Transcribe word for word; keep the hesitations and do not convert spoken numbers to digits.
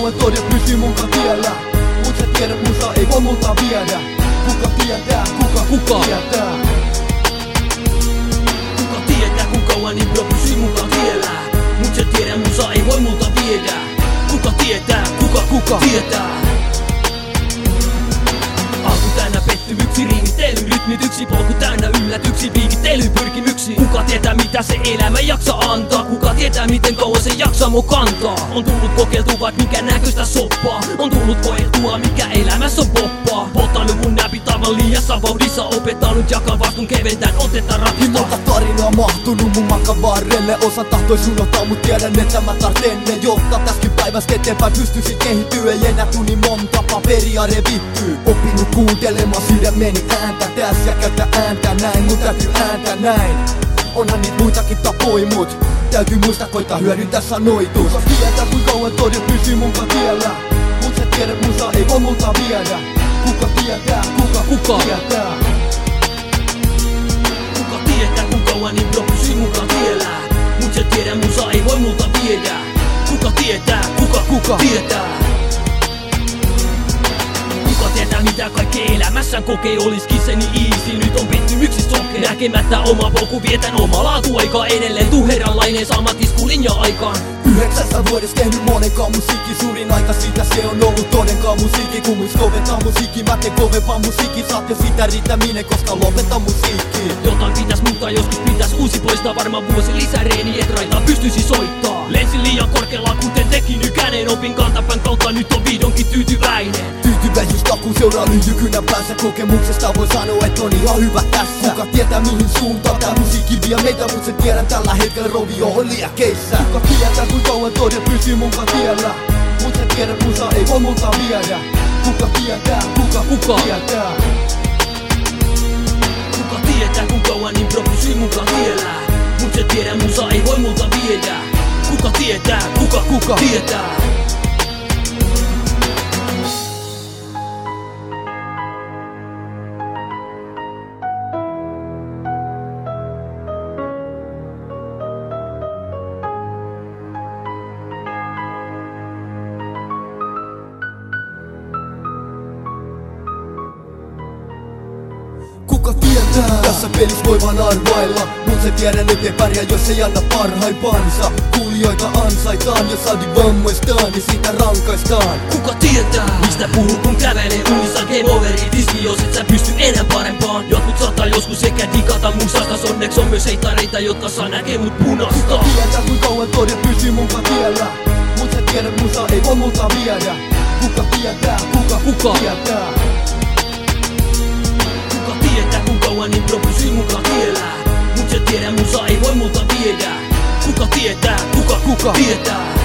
kauan todet pysyy munkaan tiellä. Mut sä tiedät musa ei voi multa viedä. Kuka tietää, kuka Kuka? tietää? Kuka tietää kun kauan niin bro pysyy munkaan tiellä. Mut sä tiedät musa ei voi multa viedä. Kuka tietää, kuka Kuka? tietää? Alku täynnä pettymyksi, riimitely, rytmityksi, polku täynnä yllätyksi, viikittely, pyrkimyksi. Kuka tietää mitä se elämä jaksaa antaa? Kuka tietää miten kauan se jaksaa mua kantaa? On tullut kokeiltua vaik mikä näköistä soppaa. On tullut koettua mikä elämässä on poppaa. Polttanut mun näpit aivan liiassa vauhdissa. Opettanut jakaa vastuun keventään otetta ratista. Monta tarinaa mahtunut mun matkan varrelle. Osa tahtois unohtaa mut tiedän että mä tarten ne. Jotta täskin päivästä eteenpäin pystyisit kehittyä. Ei enää tuu niin monta paperia revittyy. Oppinut kuuntelemaan sydämeni ääntä tässä ja käytä ääntä näin. Mun täytyy ääntä näin. Onhan niitä muitakin tapoja mut täytyy muistaa koittaa hyödyntää sanoitus. Kuka tietää kuinka kauan todet pysyy munkaan tiellä. Mut sä tiedät musa ei voi multa viedä. Kuka tietää, kuka, Kuka? tietää? Kuka tietää kun kauan niin bro pysyy munkaan tiellä. Mut sä tiedät musa ei voi multa viedä. Kuka tietää, kuka, Kuka? tietää? Kuka tietää mitä kaikkea elämässään kokee? Oliskin se niin easy, nyt on pettymyksistä sokea. Näkemättä oma polku vietän oma laatuaikaa. Edelleen tuheranlainen sama tisku linja aikaan. Yhdeksässä vuodessa tehnyt monenkaan musiikki. Suurin aika siitä se on ollut todenkaan musiikki. Kun muist koventaa musiikki, mä teen kovempaa musiikki. Saat jo sitä riittäminen, koska lopeta musiikki. Jotain pitäis muuttaa, joskus pitäis uusi poistaa. Varmaan vuosi lisää reeni, et raitaa pystyisi soittaa. Lensin liian korkealla kuten teki nykänen. Opin kantapään kautta, nyt on vihdoinkin tyytyväinen. Tyytyväisyys takuu seuraa lyijykynän päässä. Kokemuksesta voi sanoa et on ihan hyvä tässä. Kuka tietää mihin suuntaan tää musiikki vie meitä. Mut sen tiedän tällä hetkellä rovio on liekeissä. Kuka tietää kuinka kauan todet pysyy munkaan tiellä. Mut sä tiedät musa ei voi multa viedä. Kuka tietää, kuka, Kuka? tietää? Kuka tietää kun kauan niin bro pysyy munkaan tiellä. Mut sä tiedät musa ei voi multa viedä. Kuka tietää, kuka, Kuka? tietää? Kuka tietää? Tässä pelissä voi vaan arvailla. Mut se tiedän ettei pärjää jos ei anna parhaimpansa. Kuulijoita ansaitaan, jos saadin vammoistaan, niin siitä rankaistaan. Kuka tietää? Mistä puhuu kun kävelee unissa game overi diski, jos et sä pysty enää parempaan. Jotkut saattaa joskus sekä digata musasta. Onneksi on myös heitareita, jotka saa näkee mut punasta. Kuka tietää kuinka kauan todet pysyy munkaan tiellä. Mut sä tiedät musa ei voi multa viedä. Kuka tietää, kuka, Kuka? tietää? Kuka tietää kun kauan niin bro pysyy munkaan tiellä. Mut sä tiedät musa ei voi multa viedä. Kuka tietää, kuka, Kuka? tietää?